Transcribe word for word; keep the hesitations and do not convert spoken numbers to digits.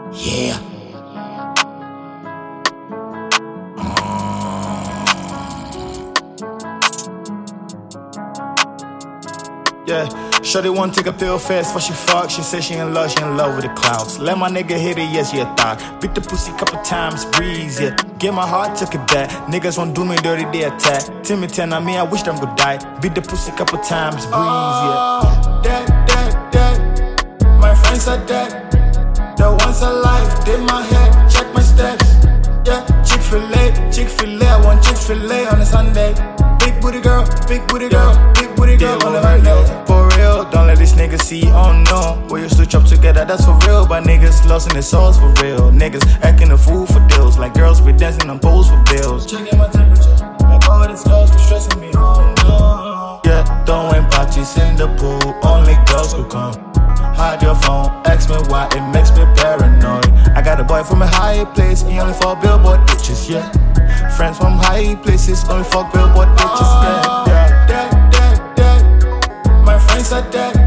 Yeah. Yeah, shorty wanna take a pill fast before she fuck. She said she in love, she in love with the clouds. Let my nigga hit it, yes, yeah, thought. Beat the pussy couple times, breeze, yeah. Get my heart, took it back. Niggas won't do me dirty, they attack. Timmy ten on me, I wish them would die. Beat the pussy couple times, breeze, yeah. Oh, dead, dead, dead. My friends are dead. The ones alive, did my head, check my steps. Yeah, Chick-fil-A, Chick-fil-A, I want Chick-fil-A on a Sunday. Big booty girl, big booty girl, big booty girl on the Monday. For real, don't let these niggas see, oh no. We used to chop together, that's for real. But niggas lost in their souls for real. Niggas acting a fool for deals. Like girls be dancing on poles for bills. Checking my temperature, like all these girls be stressing me, oh no. Yeah, throwing parties in the pool, only girls could come. Hide your phone, ask me why, it makes me paranoid. I got a boy from a high place, he only for billboard bitches, yeah. Friends from high places, only fuck billboard bitches, yeah, yeah. Dead, dead, dead. My friends are dead.